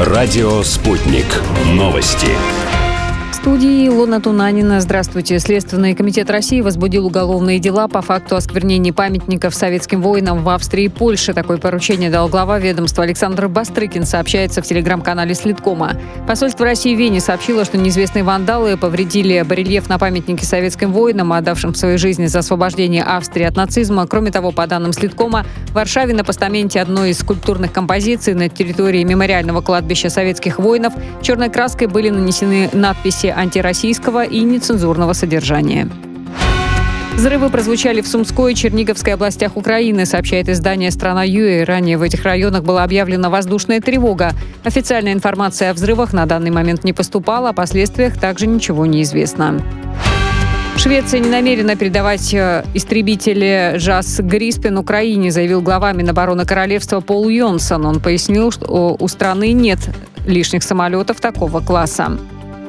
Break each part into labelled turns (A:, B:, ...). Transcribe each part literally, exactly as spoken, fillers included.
A: Радио «Спутник». Новости.
B: В студии Илона Тунанина. Здравствуйте. Следственный комитет России возбудил уголовные дела по факту осквернения памятников советским воинам в Австрии и Польше. Такое поручение дал глава ведомства Александр Бастрыкин, сообщается в телеграм-канале Следкома. Посольство России в Вене сообщило, что неизвестные вандалы повредили барельеф на памятнике советским воинам, отдавшим свою жизнь за освобождение Австрии от нацизма. Кроме того, по данным Следкома, в Варшаве на постаменте одной из скульптурных композиций на территории мемориального кладбища советских воинов черной краской были нанесены надписи антироссийского и нецензурного содержания. Взрывы прозвучали в Сумской и Черниговской областях Украины, сообщает издание «Страна.ua». Ранее в этих районах была объявлена воздушная тревога. Официальная информация о взрывах на данный момент не поступала, о последствиях также ничего не известно. Швеция не намерена передавать истребители «Жас Гриспен» Украине, заявил глава Минобороны Королевства Пол Йонсон. Он пояснил, что у страны нет лишних самолетов такого класса.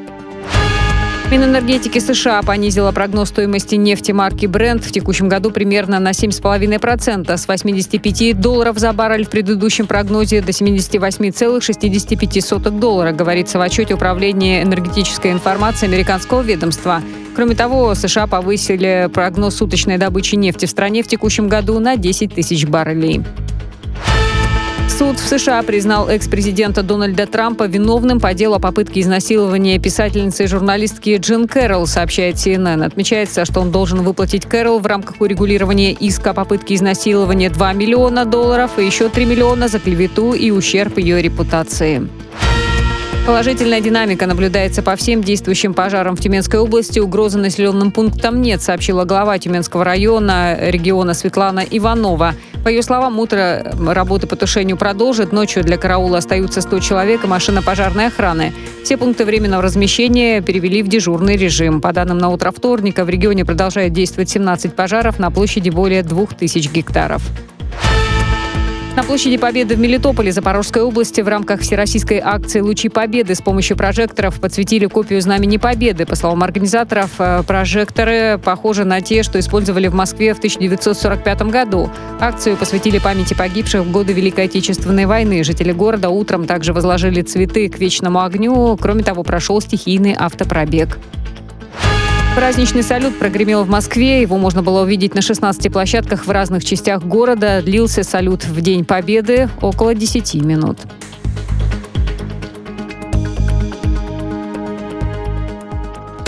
B: Минэнергетики США понизила прогноз стоимости нефти марки Brent в текущем году примерно на семь целых пять десятых процента с восьмидесяти пяти долларов за баррель в предыдущем прогнозе до семидесяти восьми целых шестидесяти пяти сотых доллара, говорится в отчете Управления энергетической информации американского ведомства. Кроме того, США повысили прогноз суточной добычи нефти в стране в текущем году на десять тысяч баррелей. Суд в США признал экс-президента Дональда Трампа виновным по делу о попытке изнасилования писательницы и журналистки Джин Кэрролл, сообщает си эн эн. Отмечается, что он должен выплатить Кэрролл в рамках урегулирования иска о попытке изнасилования два миллиона долларов и еще три миллиона за клевету и ущерб ее репутации. Положительная динамика наблюдается по всем действующим пожарам в Тюменской области. Угрозы населенным пунктам нет, сообщила глава Тюменского района региона Светлана Иванова. По ее словам, утро работы по тушению продолжит. Ночью для караула остаются сто человек и машина пожарной охраны. Все пункты временного размещения перевели в дежурный режим. По данным на утро вторника, в регионе продолжает действовать семнадцать пожаров на площади более двух тысяч гектаров. На площади Победы в Мелитополе Запорожской области в рамках всероссийской акции «Лучи Победы» с помощью прожекторов подсветили копию Знамени Победы. По словам организаторов, прожекторы похожи на те, что использовали в Москве в тысяча девятьсот сорок пятом году. Акцию посвятили памяти погибших в годы Великой Отечественной войны. Жители города утром также возложили цветы к вечному огню. Кроме того, прошел стихийный автопробег. Праздничный салют прогремел в Москве. Его можно было увидеть на шестнадцати площадках в разных частях города. Длился салют в День Победы около десяти минут.